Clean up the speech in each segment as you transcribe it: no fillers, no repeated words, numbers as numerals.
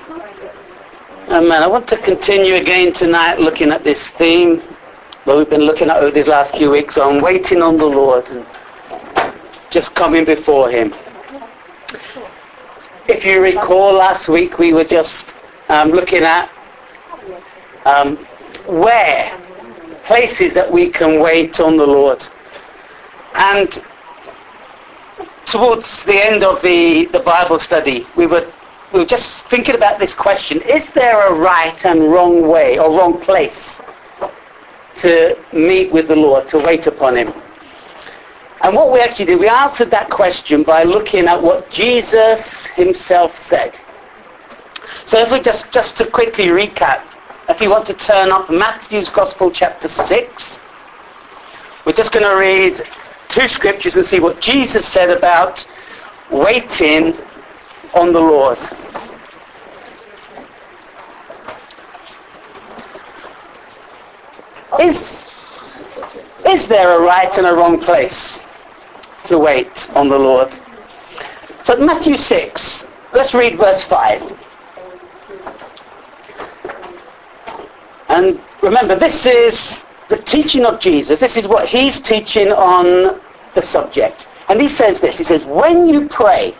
Amen. I want to continue again tonight looking at this theme that we've been looking at over these last few weeks on waiting on the Lord and just coming before him. If you recall, last week we were just looking at places that we can wait on the Lord. And towards the end of the Bible study, we were just thinking about this question: is there a right and wrong way or wrong place to meet with the Lord, to wait upon him? And what we actually did, we answered that question by looking at what Jesus himself said. So if we just to quickly recap, if you want to turn up Matthew's Gospel chapter 6, we're just going to read two scriptures and see what Jesus said about waiting on the Lord. Is there a right and a wrong place to wait on the Lord? So Matthew 6, let's read verse 5. And remember, this is the teaching of Jesus. This is what he's teaching on the subject. And he says this, he says, when you pray,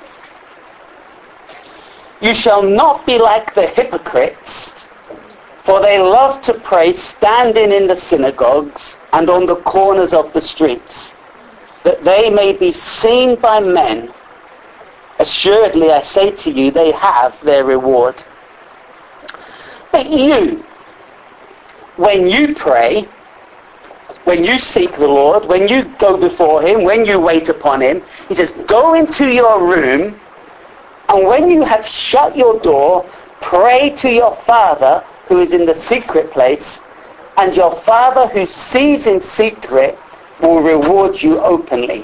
you shall not be like the hypocrites, for they love to pray standing in the synagogues and on the corners of the streets, that they may be seen by men. Assuredly, I say to you, they have their reward. But you, when you pray, when you seek the Lord, when you go before him, when you wait upon him, he says, go into your room, and when you have shut your door, pray to your Father who is in the secret place, and your Father who sees in secret will reward you openly.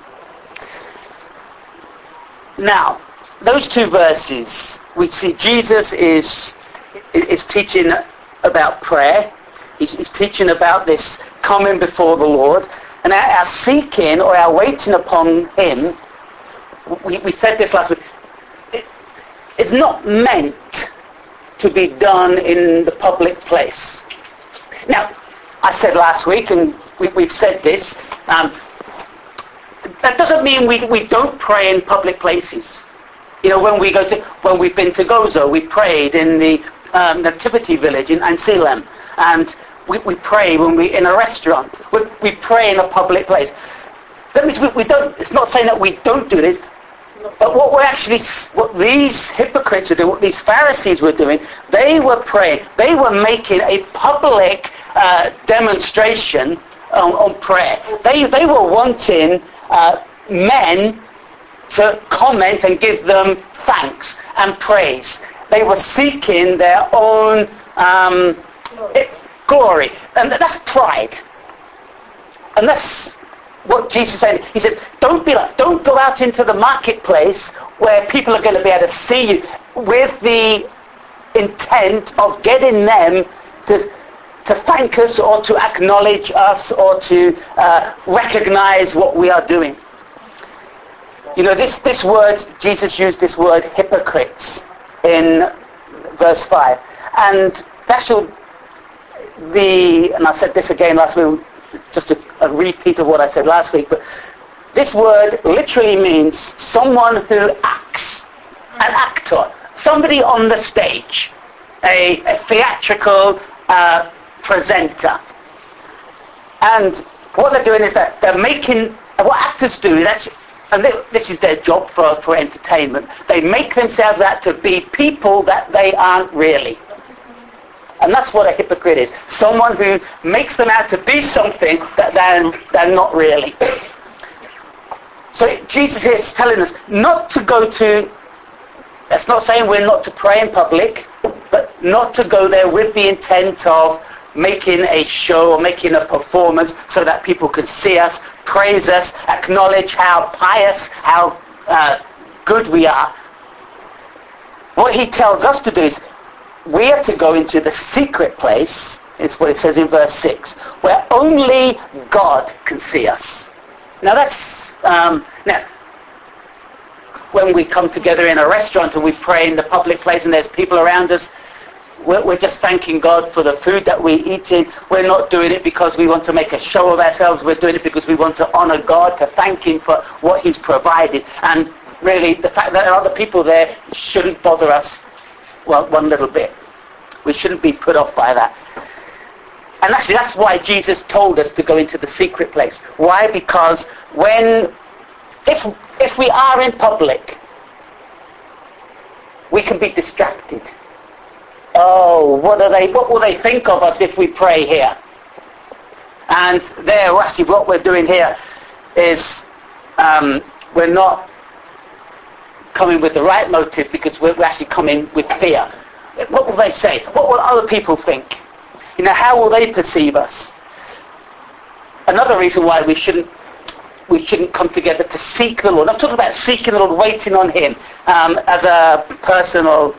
Now, those two verses, we see Jesus is teaching about prayer. He's teaching about this coming before the Lord. And our seeking or our waiting upon him, we said this last week, it's not meant to be done in the public place. Now, I said last week, and we've said this, that doesn't mean we don't pray in public places. You know, when we've been to Gozo, we prayed in the Nativity Village in Anselm, and we pray when we're in a restaurant. We pray in a public place. That means we don't. It's not saying that we don't do this, but what these hypocrites were doing, what these Pharisees were doing, they were praying. They were making a public demonstration on prayer. They were wanting men to comment and give them thanks and praise. They were seeking their own glory, and that's pride. And that's what Jesus said. He says, don't go out into the marketplace where people are going to be able to see you with the intent of getting them to thank us or to acknowledge us or to recognize what we are doing. You know, this word, Jesus used this word hypocrites in verse 5. And that should and I said this again last week, just a repeat of what I said last week, but this word literally means someone who acts, an actor, somebody on the stage, a theatrical presenter. And what they're doing is that they're making, what actors do is actually, and this is their job for entertainment, they make themselves out to be people that they aren't really. And that's what a hypocrite is. Someone who makes them out to be something that they're not really. So Jesus is telling us not to go to, that's not saying we're not to pray in public, but not to go there with the intent of making a show or making a performance so that people can see us, praise us, acknowledge how pious, how good we are. What he tells us to do is we are to go into the secret place, is what it says in verse 6, where only God can see us. Now that's, now when we come together in a restaurant and we pray in the public place and there's people around us, we're just thanking God for the food that we eat in. We're not doing it because we want to make a show of ourselves. We're doing it because we want to honor God, to thank him for what he's provided. And really, the fact that there are other people there shouldn't bother us, well, one little bit. We shouldn't be put off by that. And actually, that's why Jesus told us to go into the secret place. Why? Because if we are in public, we can be distracted. Oh, what will they think of us if we pray here? And there, actually, what we're doing here is we're not coming with the right motive, because we're actually coming with fear. What will they say? What will other people think? You know, how will they perceive us? Another reason why we shouldn't come together to seek the Lord. I'm talking about seeking the Lord, waiting on him as a personal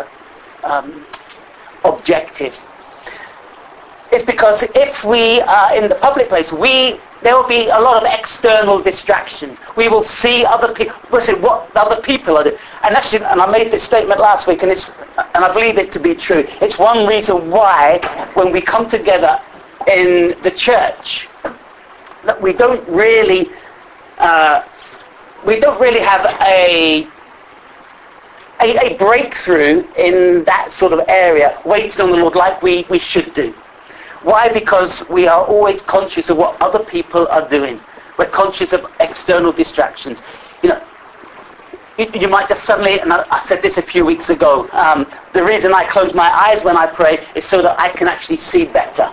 objective. It's because if we are in the public place, there will be a lot of external distractions. We will see other people. We'll see what other people are doing. And actually, and I made this statement last week, and I believe it to be true. It's one reason why, when we come together in the church, that we don't really have a breakthrough in that sort of area, waiting on the Lord like we should do. Why? Because we are always conscious of what other people are doing. We're conscious of external distractions. You know, you might just suddenly, and I said this a few weeks ago, the reason I close my eyes when I pray is so that I can actually see better.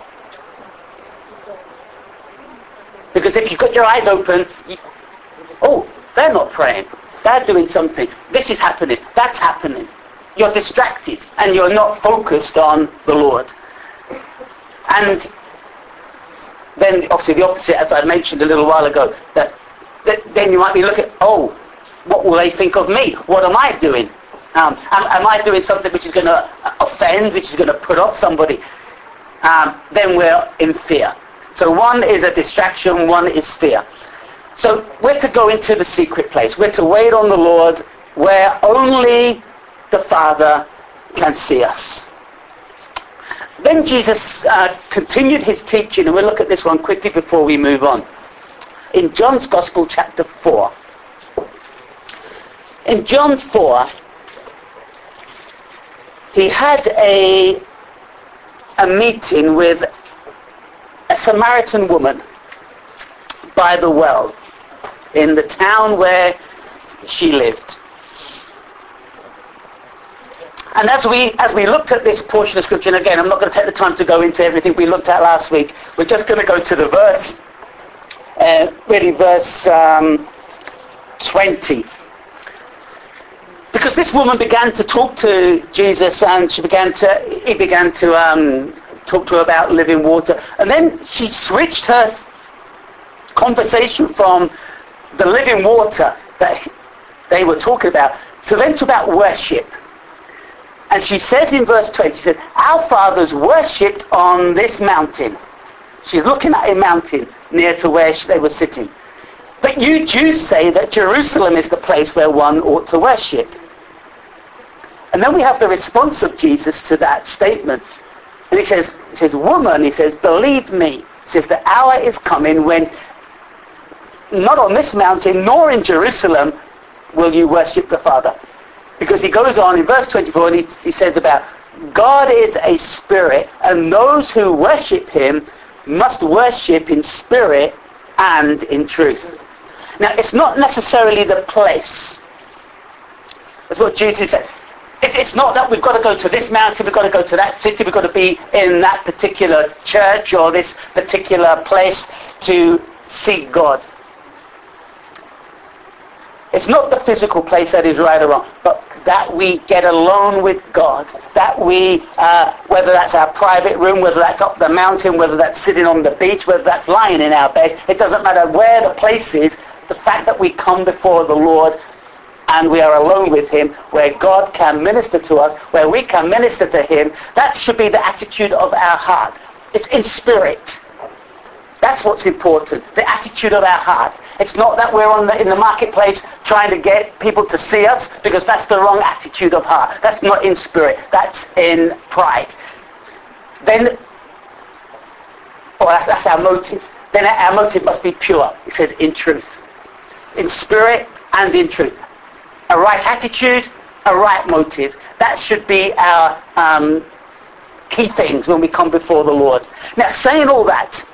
Because if you've got your eyes open, they're not praying. They're doing something. This is happening. That's happening. You're distracted and you're not focused on the Lord. And then obviously the opposite, as I mentioned a little while ago, that then you might be looking, what will they think of me? What am I doing? Am I doing something which is going to offend, which is going to put off somebody? Then we're in fear. So one is a distraction, one is fear. So we're to go into the secret place. We're to wait on the Lord where only the Father can see us. Then Jesus continued his teaching, and we'll look at this one quickly before we move on. In John's Gospel, chapter 4. In John 4, he had a meeting with a Samaritan woman by the well in the town where she lived. And as we looked at this portion of Scripture, and again, I'm not going to take the time to go into everything we looked at last week. We're just going to go to the verse, verse 20. Because this woman began to talk to Jesus, and he began to talk to her about living water. And then she switched her conversation from the living water that they were talking about to about worship. And she says in verse 20, she says, our fathers worshipped on this mountain. She's looking at a mountain near to where they were sitting. But you Jews say that Jerusalem is the place where one ought to worship. And then we have the response of Jesus to that statement. And he says, woman, he says, believe me. He says, the hour is coming when not on this mountain nor in Jerusalem will you worship the Father. Because he goes on in verse 24 and he says about God is a spirit, and those who worship him must worship in spirit and in truth. Now, it's not necessarily the place. That's what Jesus said. It's not that we've got to go to this mountain, we've got to go to that city, we've got to be in that particular church or this particular place to seek God. It's not the physical place that is right or wrong, but that we get alone with God, that we, whether that's our private room, whether that's up the mountain, whether that's sitting on the beach, whether that's lying in our bed, it doesn't matter where the place is, the fact that we come before the Lord and we are alone with him, where God can minister to us, where we can minister to him, that should be the attitude of our heart. It's in spirit. That's what's important, the attitude of our heart. It's not that we're in the marketplace trying to get people to see us, because that's the wrong attitude of heart. That's not in spirit. That's in pride. Then, that's our motive. Then our motive must be pure. It says in truth. In spirit and in truth. A right attitude, a right motive. That should be our key things when we come before the Lord. Now, saying all that,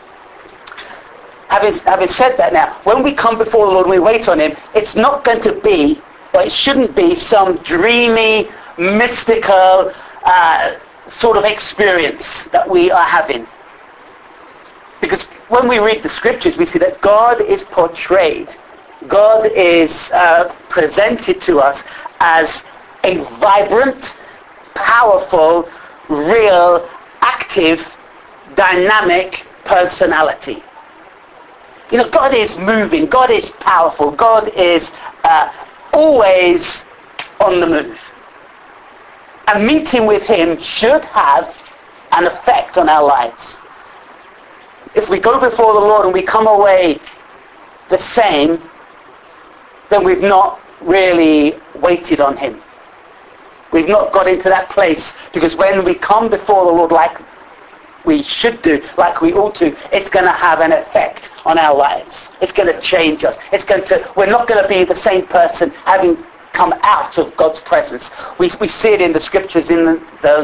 having said that, now, when we come before the Lord and we wait on him, it's not going to be, or it shouldn't be, some dreamy, mystical sort of experience that we are having. Because when we read the scriptures, we see that God is portrayed. God is presented to us as a vibrant, powerful, real, active, dynamic personality. You know, God is moving. God is powerful. God is always on the move. A meeting with him should have an effect on our lives. If we go before the Lord and we come away the same, then we've not really waited on him. We've not got into that place, because when we come before the Lord like we should do, like we ought to, it's going to have an effect on our lives. It's going to change us. We're not going to be the same person having come out of God's presence. We see it in the scriptures in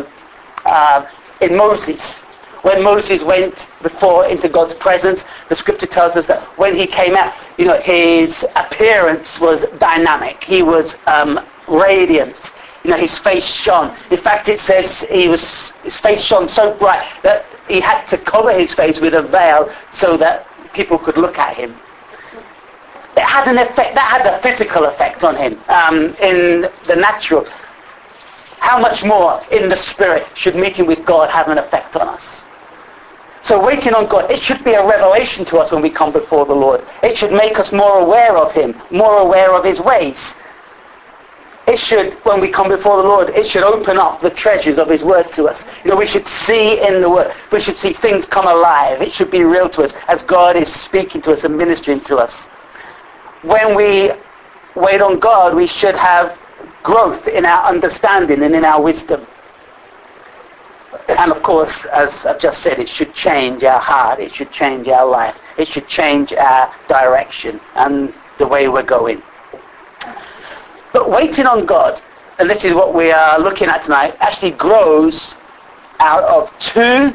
Moses. When Moses went into God's presence, the scripture tells us that when he came out, you know, his appearance was dynamic. He was radiant. You know, his face shone. In fact, it says his face shone so bright that he had to cover his face with a veil so that people could look at him. It had an effect. That had a physical effect on him in the natural. How much more in the spirit should meeting with God have an effect on us? So waiting on God, it should be a revelation to us when we come before the Lord. It should make us more aware of him, more aware of his ways. It should, when we come before the Lord, it should open up the treasures of his word to us. You know, we should see in the word. We should see things come alive. It should be real to us as God is speaking to us and ministering to us. When we wait on God, we should have growth in our understanding and in our wisdom. And of course, as I've just said, it should change our heart. It should change our life. It should change our direction and the way we're going. But waiting on God, and this is what we are looking at tonight, actually grows out of two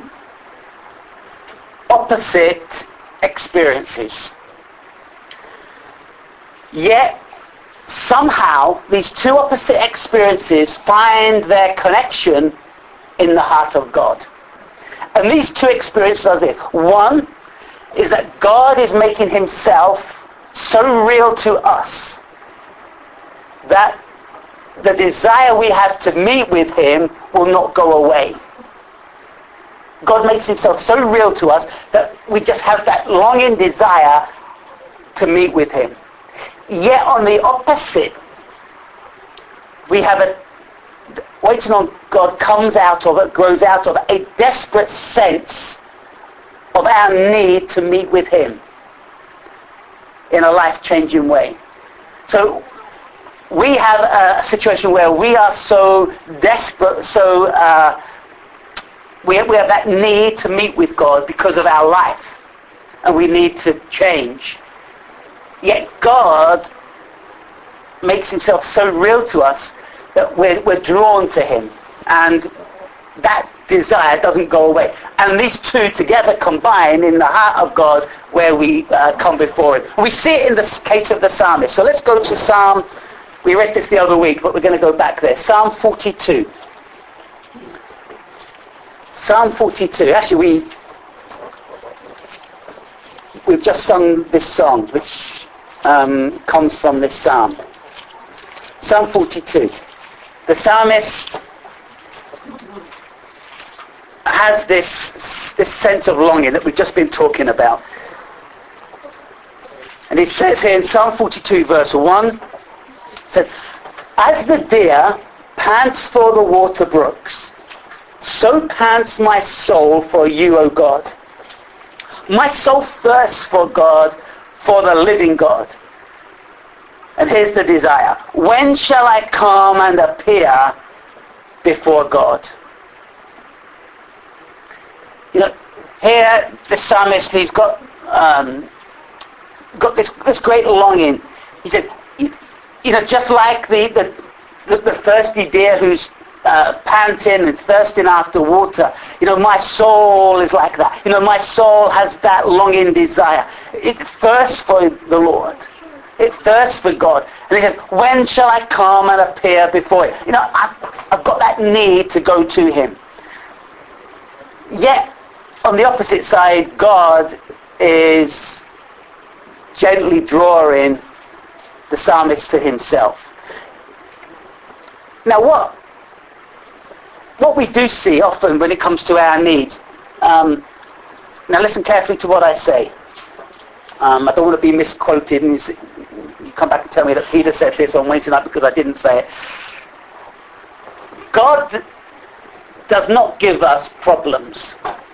opposite experiences. Yet, somehow, these two opposite experiences find their connection in the heart of God. And these two experiences are this. One is that God is making himself so real to us that the desire we have to meet with him will not go away. God makes himself so real to us that we just have that longing desire to meet with him. Yet on the opposite, we have waiting on God grows out of a desperate sense of our need to meet with him in a life-changing way. So we have a situation where we are so desperate, we have that need to meet with God because of our life, and we need to change. Yet God makes himself so real to us that we're drawn to him, and that desire doesn't go away. And these two together combine in the heart of God where we come before him. We see it in the case of the psalmist. So let's go to Psalm. We read this the other week, but we're going to go back there. Psalm 42. Psalm 42. Actually, we've just sung this song, which comes from this psalm. Psalm 42. The psalmist has this sense of longing that we've just been talking about. And it says here in Psalm 42, verse 1, it says, "As the deer pants for the water brooks, so pants my soul for you, O God. My soul thirsts for God, for the living God. And here's the desire. When shall I come and appear before God? You know, here the psalmist, he's got this great longing. He says, you know, just like the thirsty deer who's panting and thirsting after water, you know, my soul is like that. You know, my soul has that longing desire. It thirsts for the Lord. It thirsts for God. And he says, when shall I come and appear before him? You know, I've got that need to go to him. Yet, on the opposite side, God is gently drawing the psalmist to himself. Now, what we do see often when it comes to our needs, now listen carefully to what I say. I don't want to be misquoted, and you come back and tell me that Peter said this on Wednesday night because I didn't say it. God does not give us problems.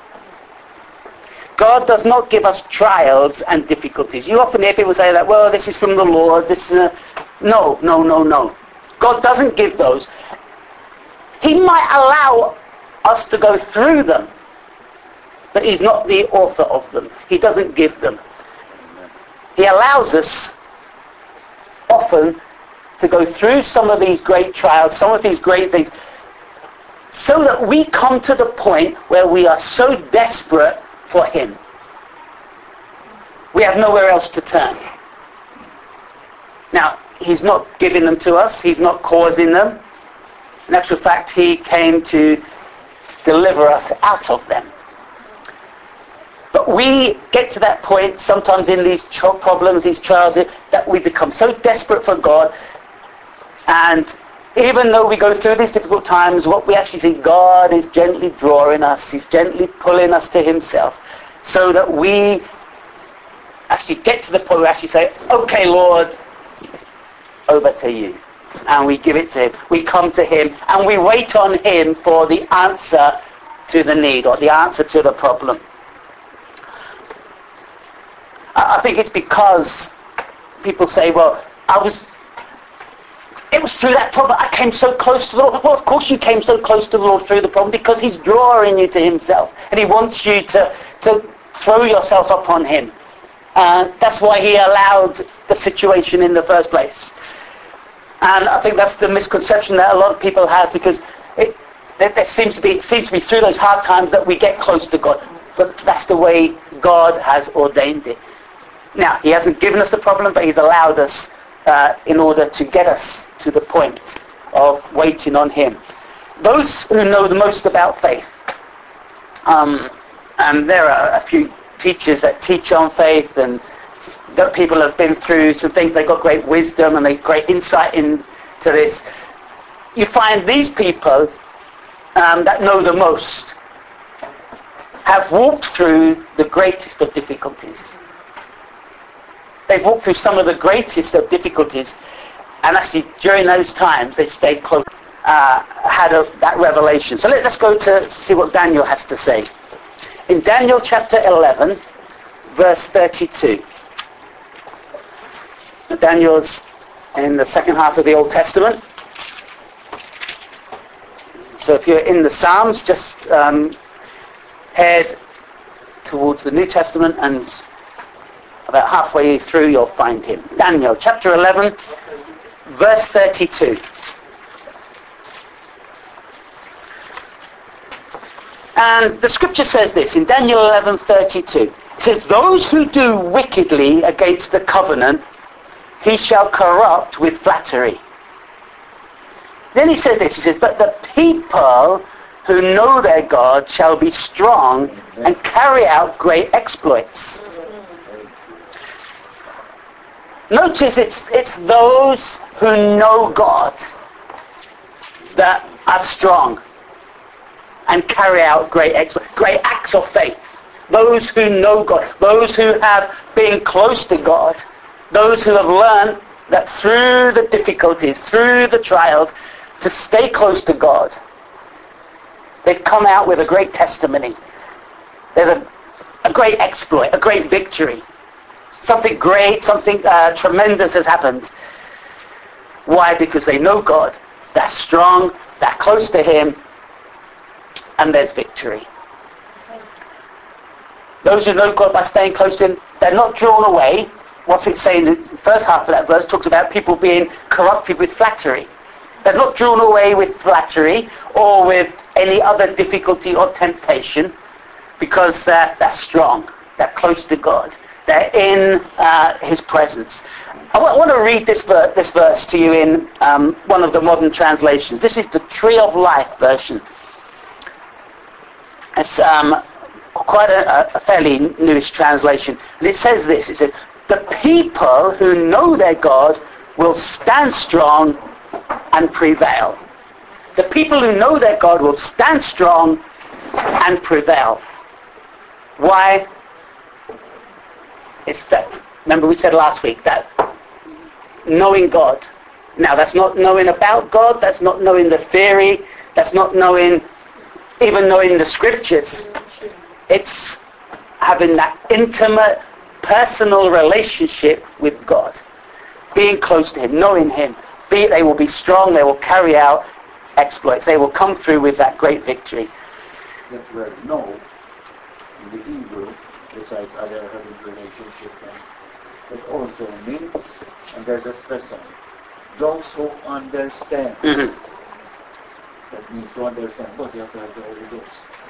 God does not give us trials and difficulties. You often hear people say that, well, this is from the Lord. No. God doesn't give those. He might allow us to go through them, but he's not the author of them. He doesn't give them. He allows us often to go through some of these great trials, some of these great things, so that we come to the point where we are so desperate for him. We have nowhere else to turn. Now, he's not giving them to us. He's not causing them. In actual fact, he came to deliver us out of them. But we get to that point sometimes in these problems, these trials, that we become so desperate for God. And even though we go through these difficult times, what we actually see, God is gently drawing us. He's gently pulling us to himself, so that we actually get to the point where we actually say, okay, Lord, over to you. And we give it to him. We come to him and we wait on him for the answer to the need, or the answer to the problem. I think it's because people say, well, it was through that problem I came so close to the Lord. Well, of course you came so close to the Lord through the problem, because he's drawing you to himself. And he wants you to throw yourself upon him. That's why he allowed the situation in the first place. And I think that's the misconception that a lot of people have, because it seems to be through those hard times that we get close to God. But that's the way God has ordained it. Now, he hasn't given us the problem, but he's allowed us in order to get us to the point of waiting on him. Those who know the most about faith, and there are a few teachers that teach on faith, and that people have been through some things, they've got great wisdom and they've great insight into this. You find these people that know the most have walked through the greatest of difficulties. They've walked through some of the greatest of difficulties, and actually during those times they've stayed close, had that revelation. So let's go to see what Daniel has to say. In Daniel chapter 11, verse 32. Daniel's in the second half of the Old Testament. So if you're in the Psalms, just head towards the New Testament, and about halfway through you'll find him. Daniel chapter 11, verse 32. And the scripture says this in Daniel 11:32. It says, those who do wickedly against the covenant, he shall corrupt with flattery. Then he says this, he says, but the people who know their God shall be strong and carry out great exploits. Notice it's those who know God that are strong and carry out great exploits, great acts of faith. Those who know God, those who have been close to God, those who have learned that through the difficulties, through the trials, to stay close to God. They've come out with a great testimony. There's a great exploit, a great victory. Something great, something tremendous has happened. Why? Because they know God. They're strong, they're close to him, and there's victory. Those who know God by staying close to him, they're not drawn away. What's it saying? The first half of that verse talks about people being corrupted with flattery. They're not drawn away with flattery or with any other difficulty or temptation because they're strong. They're close to God. They're in his presence. I want to read this verse to you in one of the modern translations. This is the Tree of Life version. It's quite a fairly newish translation. And it says this. It says, the people who know their God will stand strong and prevail. The people who know their God will stand strong and prevail. Why? It's that, remember we said last week, that knowing God. Now that's not knowing about God, that's not knowing the theory, that's not knowing, even knowing the scriptures. It's having that intimate, personal relationship with God. Being close to him, knowing him. They will be strong, they will carry out exploits, they will come through with that great victory. That word know, in the Hebrew, besides other having relationship, it also means, and there's a stress on it, those who understand. Mm-hmm. That means to understand, but you have to have the Holy Ghost.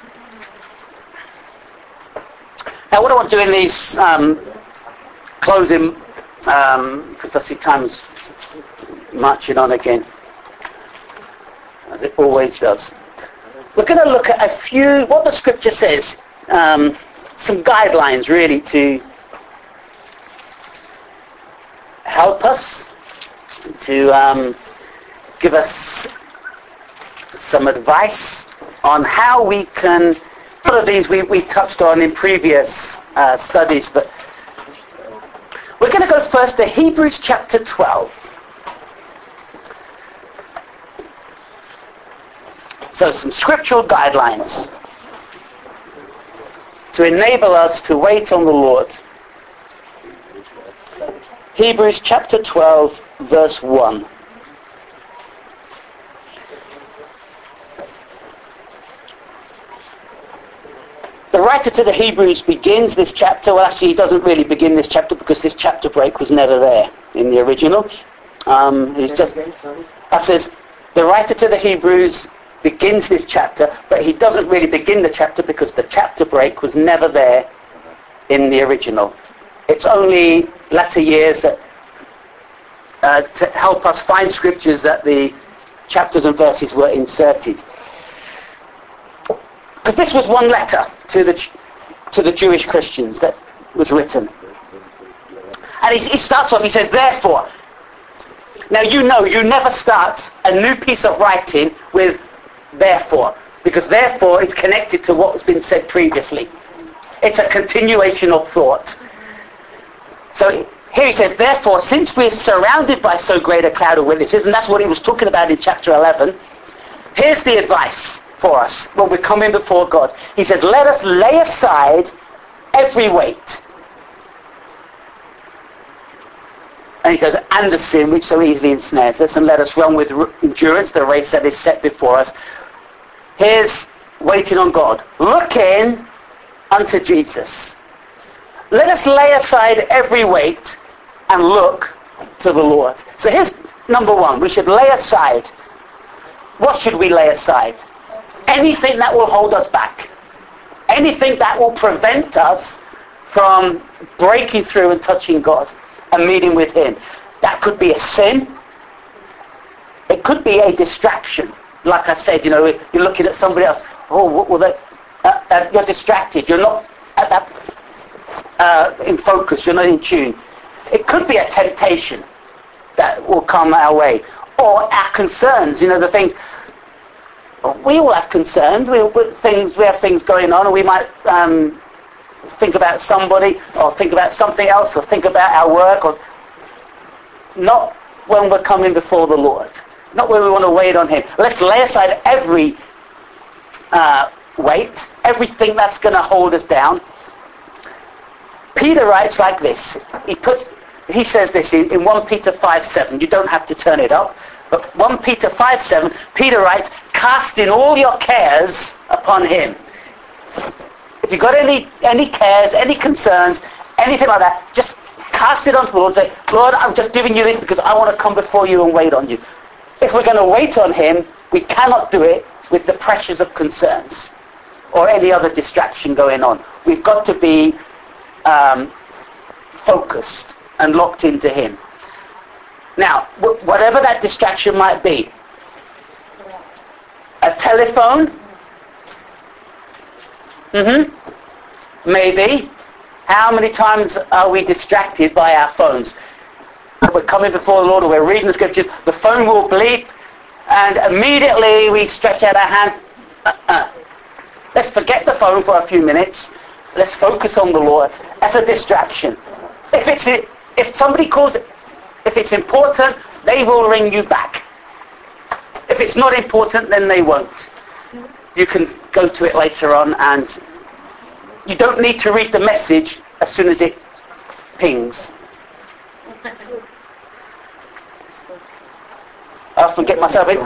Now what I want to do in these closing, because I see time's marching on again, as it always does. We're going to look at a few, what the scripture says, some guidelines really to help us, to give us some advice on how we can, a lot of these we touched on in previous studies, but we're going to go first to Hebrews chapter 12. So some scriptural guidelines to enable us to wait on the Lord. Hebrews chapter 12, verse 1. The writer to the Hebrews begins this chapter, well actually he doesn't really begin this chapter because this chapter break was never there in the original. That says, the writer to the Hebrews begins this chapter, but he doesn't really begin the chapter because the chapter break was never there in the original. It's only latter years that to help us find scriptures that the chapters and verses were inserted. Because this was one letter to the Jewish Christians that was written. And he starts off, he says, therefore. Now you know, you never start a new piece of writing with therefore, because therefore is connected to what has been said previously. It's a continuation of thought. So here he says, therefore, since we're surrounded by so great a cloud of witnesses, and that's what he was talking about in chapter 11, here's the advice for us when we're coming before God. He says, let us lay aside every weight. And he goes, and the sin which so easily ensnares us, and let us run with endurance the race that is set before us. Here's waiting on God. Looking unto Jesus. Let us lay aside every weight and look to the Lord. So here's number one. We should lay aside. What should we lay aside? Anything that will hold us back. Anything that will prevent us from breaking through and touching God and meeting with him. That could be a sin. It could be a distraction. Like I said, you're looking at somebody else. Oh, what will they? You're distracted. You're not at that in focus. You're not in tune. It could be a temptation that will come our way, or our concerns. The things. We all have concerns. We have things going on, and we might think about somebody, or think about something else, or think about our work, or not when we're coming before the Lord. Not when we want to wait on him. Let's lay aside every weight, everything that's going to hold us down. Peter writes like this. He says this in 1 Peter 5:7. You don't have to turn it up. But 1 Peter 5:7, Peter writes, casting all your cares upon him. If you've got any cares, any concerns, anything like that, just cast it onto the Lord. Say, Lord, I'm just giving you this because I want to come before you and wait on you. If we're going to wait on him, we cannot do it with the pressures of concerns or any other distraction going on. We've got to be focused and locked into him. Now, whatever that distraction might be, a telephone, maybe. How many times are we distracted by our phones? We're coming before the Lord, or we're reading the scriptures, the phone will bleep, and immediately we stretch out our hand. Let's forget the phone for a few minutes. Let's focus on the Lord. That's a distraction. If somebody calls it, if it's important, they will ring you back. If it's not important, then they won't. You can go to it later on, and you don't need to read the message as soon as it pings. I often get myself into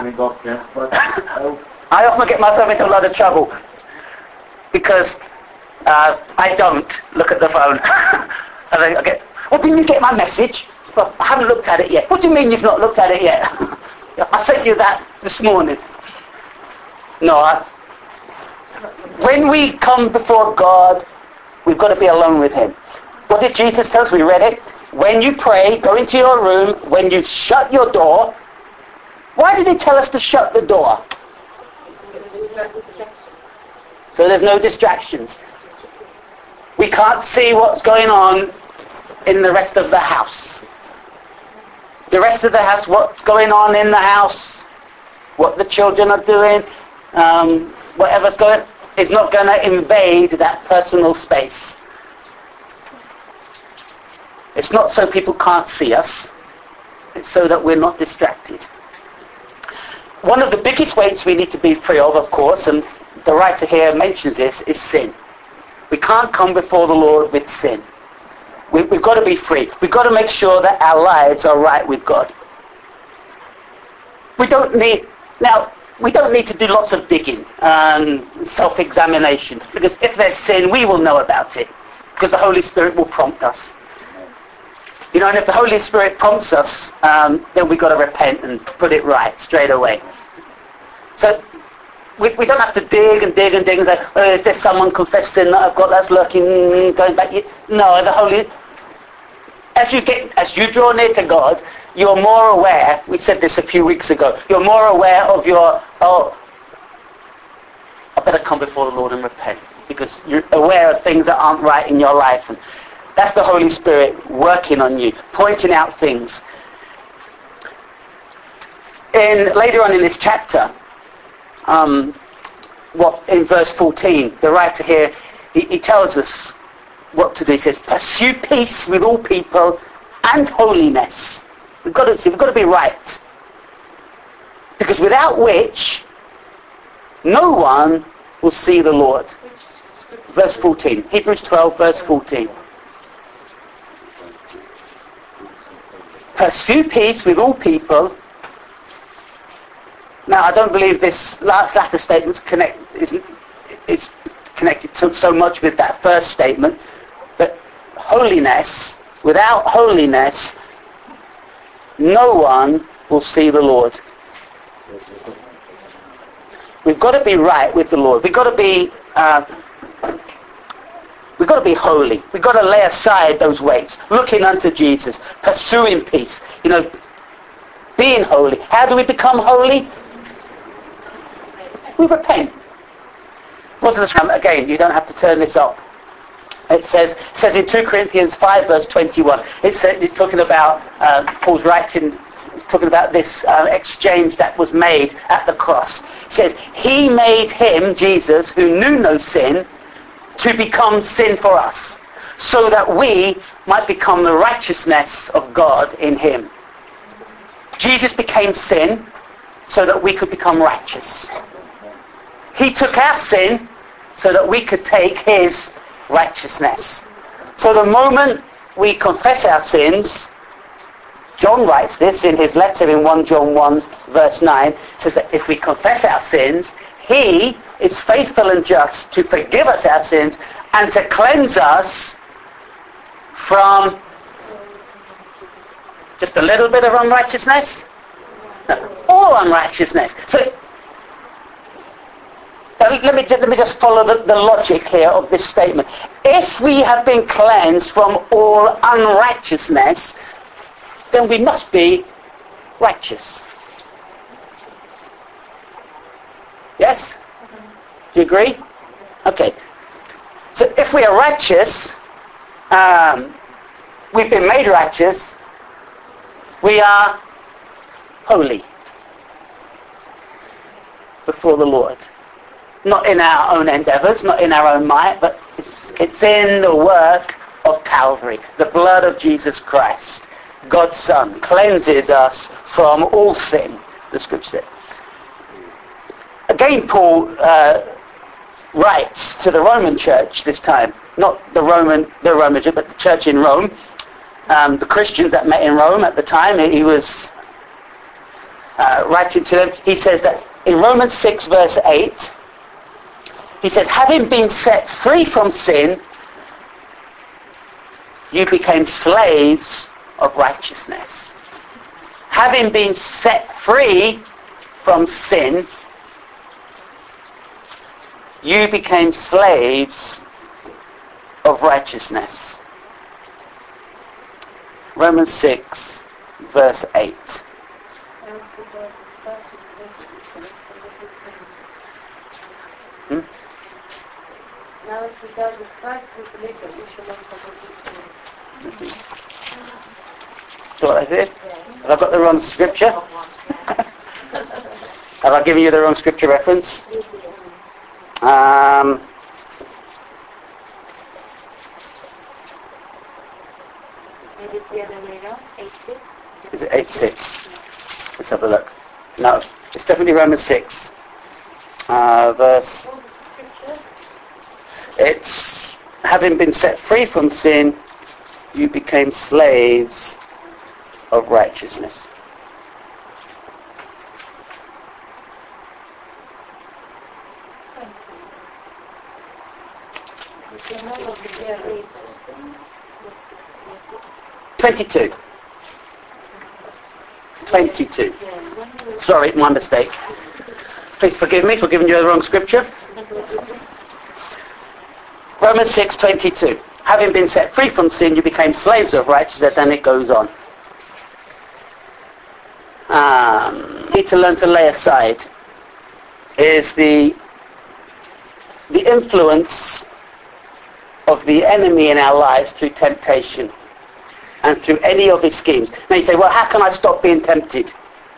a lot of trouble because I don't look at the phone. And I get, well, didn't you get my message? Well, I haven't looked at it yet. What do you mean you've not looked at it yet? I sent you that this morning. No, when we come before God, we've got to be alone with him. What did Jesus tell us? We read it. When you pray, go into your room. When you shut your door. Why did he tell us to shut the door? So there's no distractions. We can't see what's going on in the rest of the house. The rest of the house, what's going on in the house, what the children are doing, whatever's going on, is not going to invade that personal space. It's not so people can't see us. It's so that we're not distracted. One of the biggest weights we need to be free of course, and the writer here mentions this, is sin. We can't come before the Lord with sin. We've got to be free. We've got to make sure that our lives are right with God. We don't need to do lots of digging and self-examination, because if there's sin, we will know about it, because the Holy Spirit will prompt us. You know, and if the Holy Spirit prompts us, then we've got to repent and put it right straight away. So we don't have to dig and dig and dig and say, oh, is there someone confessed sin that I've got that's lurking, going back? No, the Holy... As you draw near to God, you're more aware, we said this a few weeks ago, you're more aware of I better come before the Lord and repent, because you're aware of things that aren't right in your life. And that's the Holy Spirit working on you, pointing out things. Later on in this chapter, in verse 14, the writer here, he tells us what to do. He says, pursue peace with all people and holiness. We've got to be right. Because without which, no one will see the Lord. Verse 14, Hebrews 12, verse 14. Pursue peace with all people. Now, I don't believe this latter statement is connected so much with that first statement, but holiness, without holiness, no one will see the Lord. We've got to be right with the Lord. We've got to be holy. We've got to lay aside those weights, looking unto Jesus, pursuing peace, being holy. How do we become holy? We repent. Again, you don't have to turn this up. It says in 2 Corinthians 5 verse 21, it's talking about, Paul's writing, it's talking about this exchange that was made at the cross. It says, he made him, Jesus, who knew no sin, to become sin for us, so that we might become the righteousness of God in him. Jesus became sin so that we could become righteous. He took our sin so that we could take his righteousness. So the moment we confess our sins, John writes this in his letter in 1 John 1 verse 9, says that if we confess our sins, he is faithful and just to forgive us our sins and to cleanse us from just a little bit of unrighteousness? No, all unrighteousness. So let me just follow the logic here of this statement. If we have been cleansed from all unrighteousness, then we must be righteous. Yes? Do you agree? Okay. So if we are righteous, we've been made righteous, we are holy before the Lord. Not in our own endeavors, not in our own might, but it's in the work of Calvary. The blood of Jesus Christ, God's Son, cleanses us from all sin, the Scripture says. Again, Paul writes to the Roman church this time, not the Roman church, but the church in Rome, the Christians that met in Rome at the time. He was writing to them. He says that in Romans 6 verse 8, he says, having been set free from sin, you became slaves of righteousness. Having been set free from sin, you became slaves of righteousness. Romans 6 verse 8. Now if we die with Christ with the little, we shall also be with him. So what that is? Have I got the wrong scripture? Have I given you the wrong scripture reference? Maybe it's the other way around, 8:6. Is it 8:6? Let's have a look. No, it's definitely Romans 6. Verse... It's, having been set free from sin, you became slaves of righteousness. Twenty-two. Sorry, my mistake. Please forgive me for giving you the wrong scripture. Romans 6:22. Having been set free from sin, you became slaves of righteousness, and it goes on. Need to learn to lay aside is the influence of the enemy in our lives through temptation and through any of his schemes. Now you say, well, how can I stop being tempted?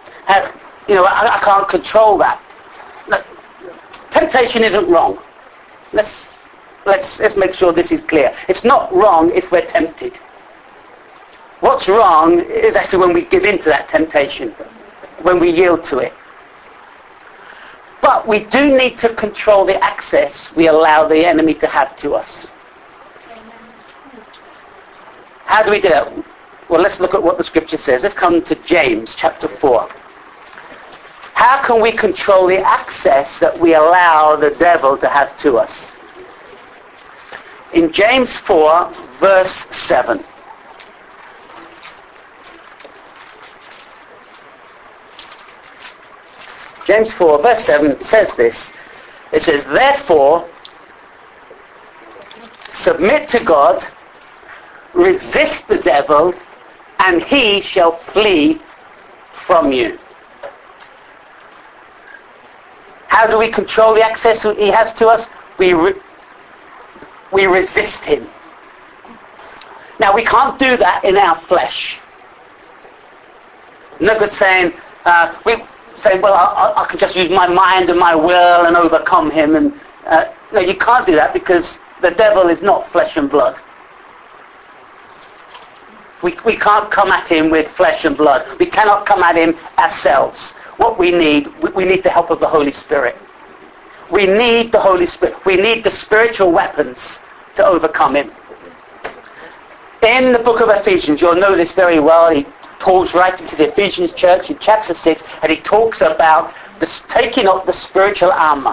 I can't control that. No, temptation isn't wrong. Let's make sure this is clear. It's not wrong if we're tempted. What's wrong is actually when we give in to that temptation, when we yield to it. But we do need to control the access we allow the enemy to have to us. How do we do that? Well, let's look at what the scripture says. Let's come to James chapter 4. How can we control the access that we allow the devil to have to us? In James 4, verse 7. James 4, verse 7 says this. It says, therefore, submit to God, resist the devil, and he shall flee from you. How do we control the access he has to us? We resist him. Now, we can't do that in our flesh. No good saying, well, I can just use my mind and my will and overcome him. And no, you can't do that because the devil is not flesh and blood. We can't come at him with flesh and blood. We cannot come at him ourselves. What we need the help of the Holy Spirit. We need the Holy Spirit. We need the spiritual weapons to overcome him. In the book of Ephesians, you'll know this very well. Paul's writing to the Ephesians church in chapter 6, and he talks about this taking up the spiritual armor.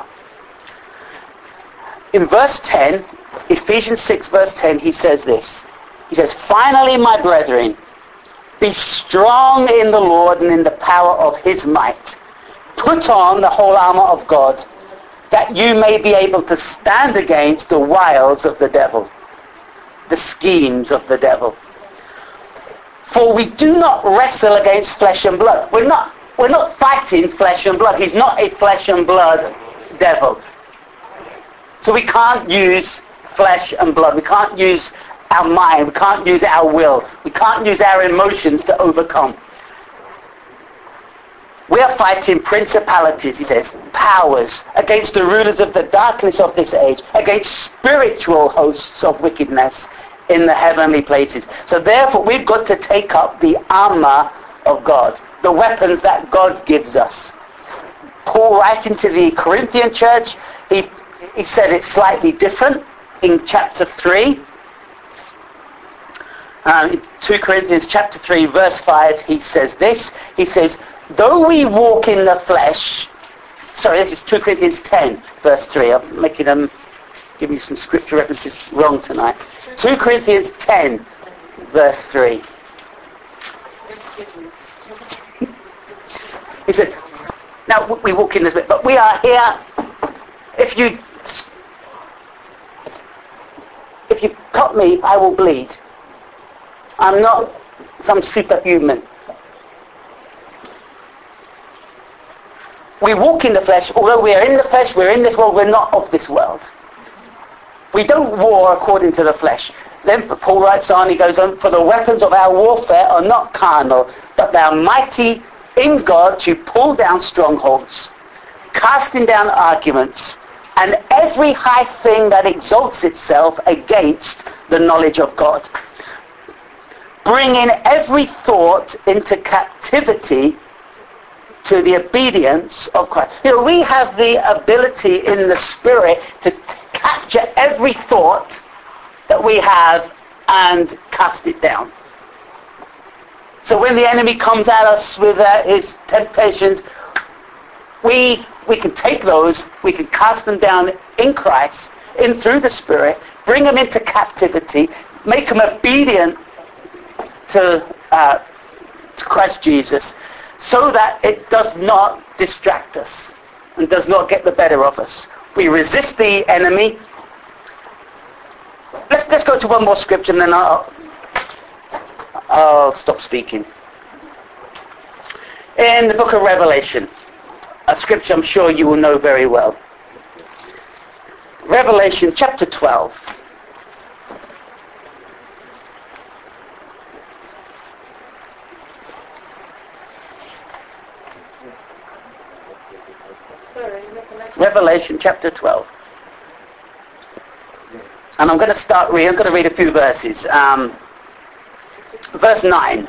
In verse 10, Ephesians 6 verse 10, he says this. He says, "Finally, my brethren, be strong in the Lord and in the power of his might. Put on the whole armor of God, that you may be able to stand against the wiles of the devil," the schemes of the devil. "For we do not wrestle against flesh and blood." We're not fighting flesh and blood. He's not a flesh and blood devil. So we can't use flesh and blood. We can't use our mind. We can't use our will. We can't use our emotions to overcome. We are fighting principalities, he says, powers, against the rulers of the darkness of this age, against spiritual hosts of wickedness in the heavenly places. So therefore we've got to take up the armor of God, the weapons that God gives us. Paul, writing to the Corinthian church, he said it slightly different in chapter 3. 2 Corinthians chapter 3 verse 5, he says this. He says, "Though we walk in the flesh," sorry, this is 2 Corinthians 10 verse 3. I'm making them give you some scripture references wrong tonight. 2 Corinthians 10 verse 3. He says, now we walk in this bit, but we are here. If you cut me, I will bleed. I'm not some superhuman. We walk in the flesh. Although we are in the flesh, we're in this world, we're not of this world. We don't war according to the flesh. Then Paul writes on, he goes on, "For the weapons of our warfare are not carnal, but they are mighty in God to pull down strongholds, casting down arguments, and every high thing that exalts itself against the knowledge of God, bringing every thought into captivity to the obedience of Christ." You know, we have the ability in the Spirit to capture every thought that we have and cast it down. So when the enemy comes at us with his temptations, we can take those, we can cast them down in Christ, in through the Spirit, bring them into captivity, make them obedient to Christ Jesus, so that it does not distract us and does not get the better of us. We resist the enemy. Let's go to one more scripture and then I'll stop speaking. In the book of Revelation, a scripture I'm sure you will know very well. Revelation chapter 12. Revelation chapter 12. And I'm going to start reading. I'm going to read a few verses. Verse 9.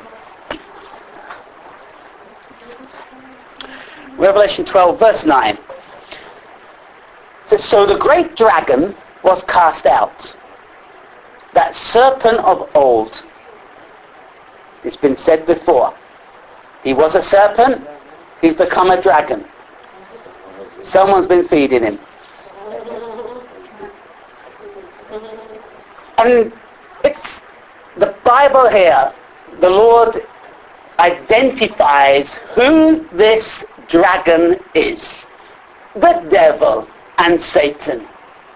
Revelation 12, verse 9. It says, "So the great dragon was cast out, that serpent of old." It's been said before. He was a serpent. He's become a dragon. Someone's been feeding him. And it's the Bible here, the Lord identifies who this dragon is. The devil and Satan,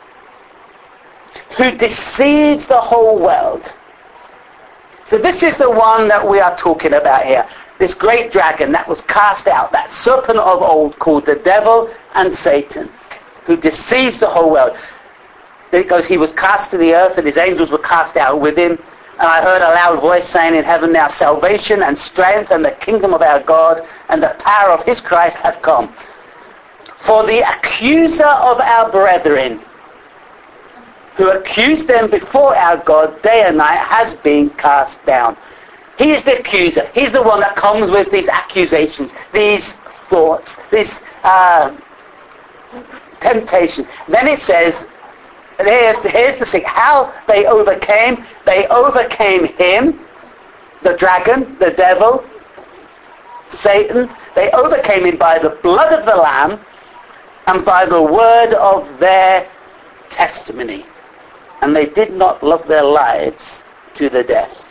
who deceives the whole world. So this is the one that we are talking about here. This great dragon that was cast out, that serpent of old called the devil and Satan, who deceives the whole world. Because he was cast to the earth and his angels were cast out with him. And I heard a loud voice saying in heaven, "Now salvation and strength and the kingdom of our God and the power of his Christ have come. For the accuser of our brethren, who accused them before our God day and night, has been cast down." He is the accuser. He's the one that comes with these accusations, these thoughts, these temptations. Then it says, And here's the thing, how they overcame him, the dragon, the devil, Satan. They overcame him by the blood of the Lamb and by the word of their testimony. And they did not love their lives to the death.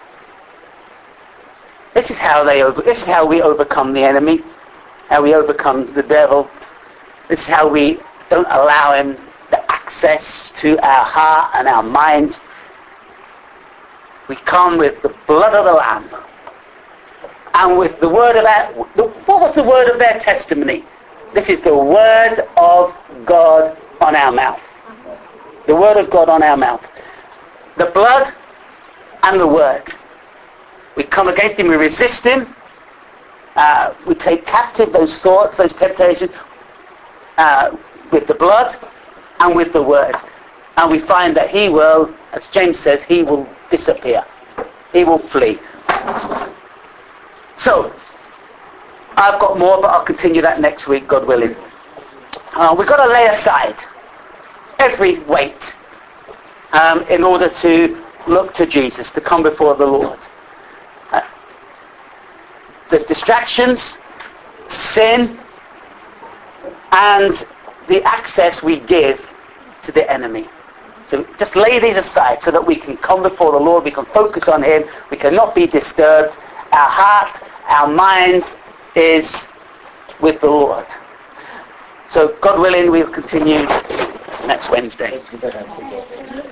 This is how we overcome the enemy, how we overcome the devil. This is how we don't allow him the access to our heart and our mind. We come with the blood of the Lamb and with the word of what was the word of their testimony? This is the word of God on our mouth. The word of God on our mouth. The blood and the word. We come against him, we resist him. We take captive those thoughts, those temptations, with the blood and with the word. And we find that he will, as James says, he will disappear. He will flee. So, I've got more, but I'll continue that next week, God willing. We've got to lay aside every weight in order to look to Jesus, to come before the Lord. There's distractions, sin, and the access we give to the enemy. So just lay these aside so that we can come before the Lord, we can focus on him, we cannot be disturbed. Our heart, our mind is with the Lord. So God willing, we'll continue next Wednesday.